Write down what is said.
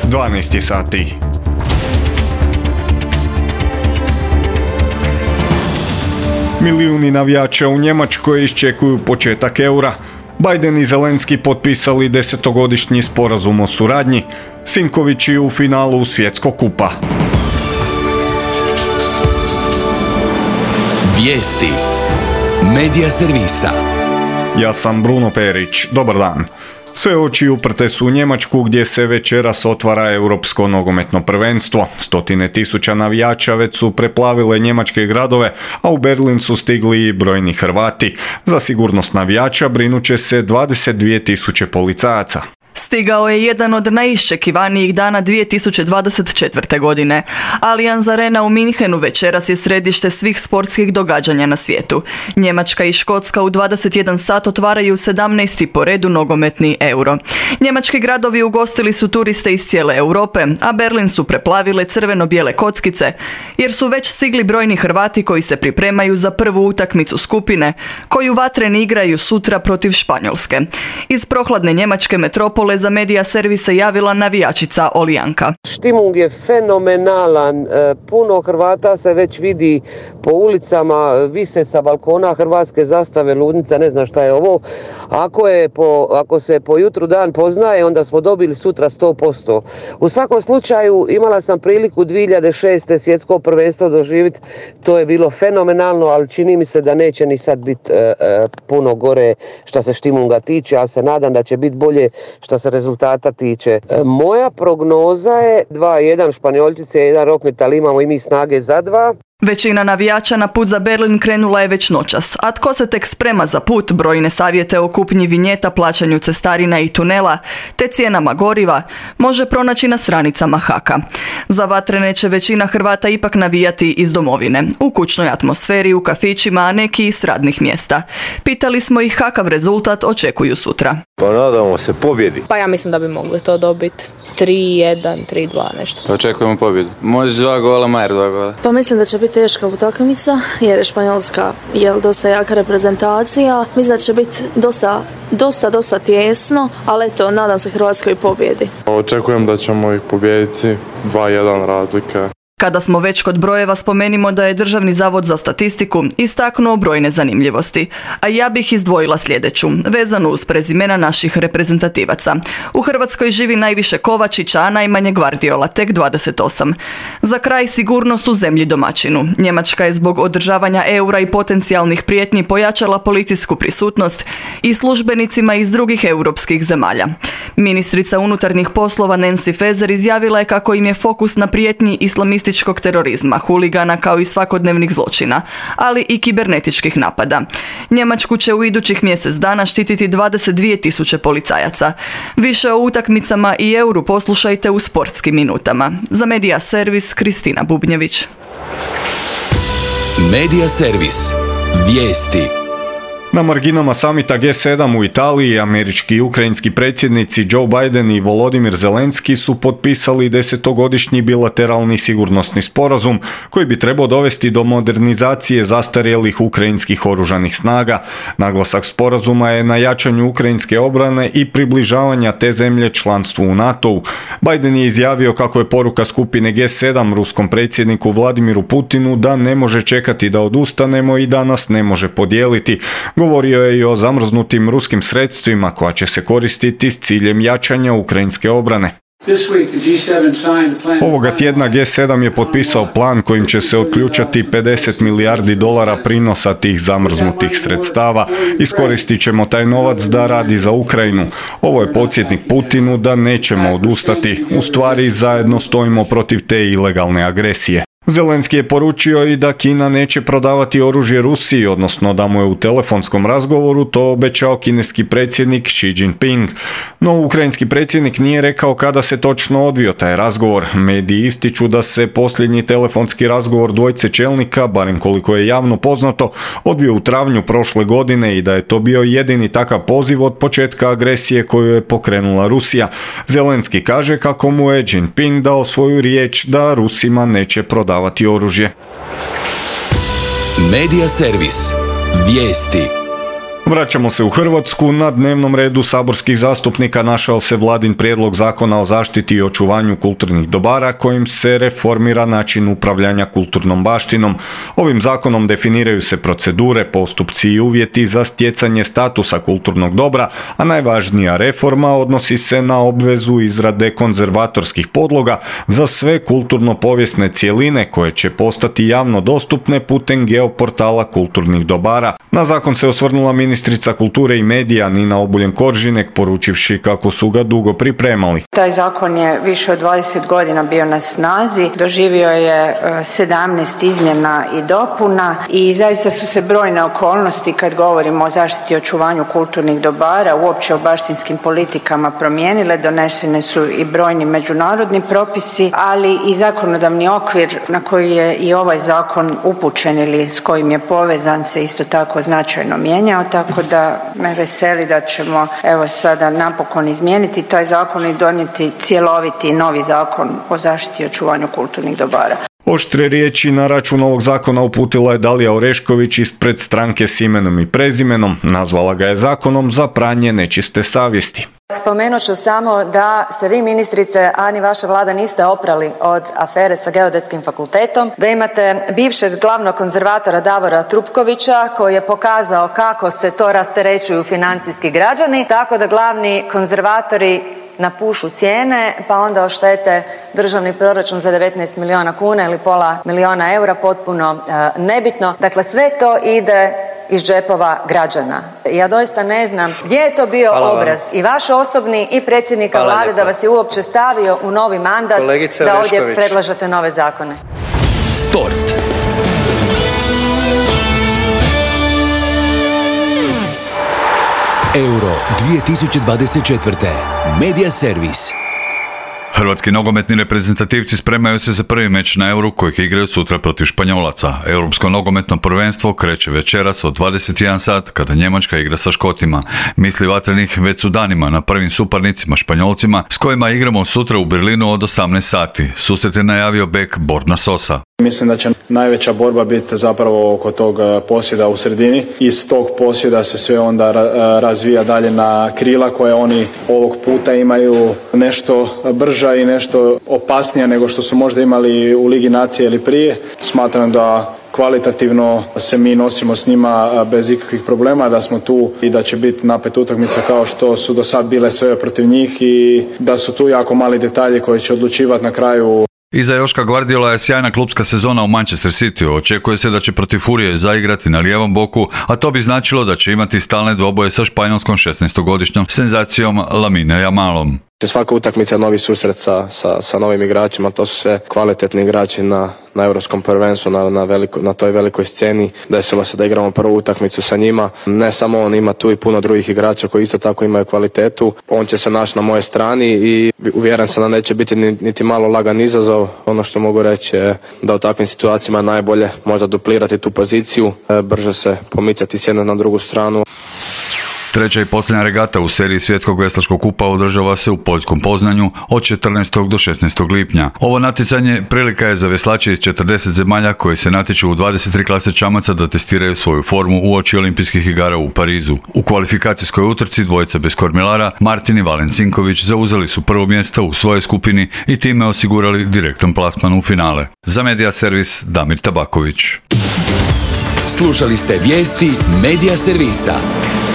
12 sati. Milijuni navijača u Njemačkoj iščekuju početak eura. Biden i Zelenski potpisali 10-godišnji sporazum o suradnji. Sinkovići u finalu Svjetskog kupa. Vijesti Medija servisa. Ja sam Bruno Perić. Dobar dan. Sve oči uprte su u Njemačku gdje se večeras otvara Europsko nogometno prvenstvo. Stotine tisuća navijača već su preplavile njemačke gradove, a u Berlin su stigli i brojni Hrvati. Za sigurnost navijača brinuće se 22.000 policajaca. Stigao je jedan od najiščekivanijih dana 2024. godine. Allianz Arena u Minhenu večeras je središte svih sportskih događanja na svijetu. Njemačka i Škotska u 21 sat otvaraju 17. po redu nogometni euro. Njemački gradovi ugostili su turiste iz cijele Europe, a Berlin su preplavile crveno-bijele kockice, jer su već stigli brojni Hrvati koji se pripremaju za prvu utakmicu skupine, koju vatreni igraju sutra protiv Španjolske. Iz prohladne njemačke metropole za Medija servise javila navijačica Olijanka. Štimung je fenomenalan, puno Hrvata se već vidi po ulicama, vise sa balkona hrvatske zastave, ludnica, ne znam šta je ovo. Ako se po jutru dan poznaje, onda smo dobili sutra 100%. U svakom slučaju imala sam priliku 2006. svjetsko prvenstvo doživjeti, to je bilo fenomenalno, ali čini mi se da neće ni sad biti puno gore što se Štimunga tiče, ja se nadam da će biti bolje što se rezultata tiče. Moja prognoza je 2-1, Španjolčice 1 rokmet, ali imamo i mi snage za 2. Većina navijača na put za Berlin krenula je već noćas, a tko se tek sprema za put, brojne savjete o kupnji vinjeta, plaćanju cestarina i tunela, te cijenama goriva, može pronaći na stranicama Haka. Za vatrene će većina Hrvata ipak navijati iz domovine, u kućnoj atmosferi, u kafićima, a neki iz radnih mjesta. Pitali smo ih kakav rezultat očekuju sutra. Pa nadamo se pobjedi. Pa ja mislim da bi mogli to dobiti 3-1, 3-2 nešto. Očekujemo pobjedu. Može 2 gola, Majer 2 gola. Pa mislim da će biti teška utakmica jer je Španjolska dosta jaka reprezentacija. Mislim da će biti dosta tjesno, ali eto, nadam se Hrvatskoj pobjedi. Očekujem da ćemo ih pobijediti 2-1 razlika. Kada smo već kod brojeva, spomenimo da je Državni zavod za statistiku istaknuo brojne zanimljivosti, a ja bih izdvojila sljedeću, vezanu uz prezimena naših reprezentativaca. U Hrvatskoj živi najviše Kovačića, a najmanje Guardiola, tek 28. Za kraj, sigurnost u zemlji domaćinu. Njemačka je zbog održavanja eura i potencijalnih prijetnji pojačala policijsku prisutnost i službenicima iz drugih europskih zemalja. Ministrica unutarnjih poslova Nancy Faeser izjavila je kako im je fokus na prijetnji islamističkog terorizma, huligana kao i svakodnevnih zločina, ali i kibernetičkih napada. Njemačku će u idućih mjesec dana štititi 22.000 policajaca. Više o utakmicama i euru poslušajte u sportskim minutama. Za Medija servis Kristina Bubnjević. Medija servis. Vijesti. Na marginama samita G7 u Italiji američki i ukrajinski predsjednici Joe Biden i Volodymyr Zelenski su potpisali 10-godišnji bilateralni sigurnosni sporazum koji bi trebao dovesti do modernizacije zastarjelih ukrajinskih oružanih snaga. Naglasak sporazuma je na jačanju ukrajinske obrane i približavanja te zemlje članstvu u NATO-u. Biden je izjavio kako je poruka skupine G7 ruskom predsjedniku Vladimiru Putinu da ne može čekati da odustanemo i da nas ne može podijeliti. Govorio je i o zamrznutim ruskim sredstvima koja će se koristiti s ciljem jačanja ukrajinske obrane. Ovoga tjedna G7 je potpisao plan kojim će se otključati $50 milijardi prinosa tih zamrznutih sredstava. Iskoristit ćemo taj novac da radi za Ukrajinu. Ovo je podsjetnik Putinu da nećemo odustati. U stvari zajedno stojimo protiv te ilegalne agresije. Zelenski je poručio i da Kina neće prodavati oružje Rusiji, odnosno da mu je u telefonskom razgovoru to obećao kineski predsjednik Xi Jinping. No, ukrajinski predsjednik nije rekao kada se točno odvio taj razgovor. Mediji ističu da se posljednji telefonski razgovor dvojice čelnika, barem koliko je javno poznato, odvio u travnju prošle godine i da je to bio jedini takav poziv od početka agresije koju je pokrenula Rusija. Zelenski kaže kako mu je Jinping dao svoju riječ da Rusima neće prodavati oružje. Medija servis. Vijesti. Vraćamo se u Hrvatsku. Na dnevnom redu saborskih zastupnika našao se Vladin prijedlog zakona o zaštiti i očuvanju kulturnih dobara kojim se reformira način upravljanja kulturnom baštinom. Ovim zakonom definiraju se procedure, postupci i uvjeti za stjecanje statusa kulturnog dobra, a najvažnija reforma odnosi se na obvezu izrade konzervatorskih podloga za sve kulturno-povijesne cjeline koje će postati javno dostupne putem geoportala kulturnih dobara. Na zakon se osvrnula ministrica kulture i medija Nina Obuljen-Koržinek, poručivši kako su ga dugo pripremali. Taj zakon je više od 20 godina bio na snazi, doživio je 17 izmjena i dopuna i zaista su se brojne okolnosti kad govorimo o zaštiti i očuvanju kulturnih dobara, uopće o baštinskim politikama promijenile, donesene su i brojni međunarodni propisi, ali i zakonodavni okvir na koji je i ovaj zakon upućen ili s kojim je povezan se isto tako značajno mijenjao, tako da me veseli da ćemo evo sada napokon izmijeniti taj zakon i donijeti cjeloviti novi zakon o zaštiti i očuvanju kulturnih dobara. Oštre riječi na račun ovog zakona uputila je Dalija Orešković ispred stranke s imenom i prezimenom. Nazvala ga je zakonom za pranje nečiste savjesti. Spomenut ću samo da se vi, ministrice, a ni vaša vlada niste oprali od afere sa Geodetskim fakultetom, da imate bivšeg glavnog konzervatora Davora Trupkovića koji je pokazao kako se to rasterećuju financijski građani, tako da glavni konzervatori napušu cijene pa onda oštete državni proračun za 19 milijuna kuna ili pola milijuna eura, potpuno nebitno. Dakle, sve to ide iz džepova građana. Ja doista ne znam gdje je to bio obraz i vaš osobni i predsjednika vlade da vas je uopće stavio u novi mandat da ovdje predlažete nove zakone. Sport. Euro 2024. Medija servis. Hrvatski nogometni reprezentativci spremaju se za prvi meč na Euru kojeg igraju sutra protiv Španjolaca. Europsko nogometno prvenstvo kreće večeras od 21 sat kada Njemačka igra sa Škotima. Misli vatrenih već su danima na prvim suparnicima Španjolcima s kojima igramo sutra u Berlinu od 18 sati. Susret je najavio bek Borna Sosa. Mislim da će najveća borba biti zapravo oko tog posjeda u sredini. Iz tog posjeda se sve onda razvija dalje na krila koje oni ovog puta imaju nešto brža i nešto opasnija nego što su možda imali u Ligi nacije ili prije. Smatram da kvalitativno se mi nosimo s njima bez ikakvih problema, da smo tu i da će biti napet utakmica kao što su do sad bile sve protiv njih i da su tu jako mali detalji koji će odlučivati na kraju. Iza Joška Guardiola je sjajna klupska sezona u Manchester Cityu. Očekuje se da će protiv Furije zaigrati na lijevom boku, a to bi značilo da će imati stalne dvoboje sa španjolskom 16-godišnjom senzacijom Lamine Yamalom. Svaka utakmica je novi susret sa novim igračima, to su sve kvalitetni igrači na europskom prvenstvu, na toj velikoj sceni. Desilo se da igramo prvu utakmicu sa njima. Ne samo on, ima tu i puno drugih igrača koji isto tako imaju kvalitetu. On će se naći na mojoj strani i uvjeren sam da neće biti niti malo lagan izazov. Ono što mogu reći je da u takvim situacijama najbolje možda duplirati tu poziciju, brže se pomicati s jedne na drugu stranu. Treća i posljednja regata u seriji Svjetskog veslačkog kupa održava se u poljskom Poznanju od 14. do 16. lipnja. Ovo natjecanje prilika je za veslače iz 40 zemalja koji se natječu u 23 klase čamaca da testiraju svoju formu uoči olimpijskih igara u Parizu. U kvalifikacijskoj utrci dvojica bez kormilara, Martin i Valen Cinković, zauzeli su prvo mjesto u svojoj skupini i time osigurali direktan plasman u finale. Za Medija servis Damir Tabaković. Slušali ste vijesti Medija servisa.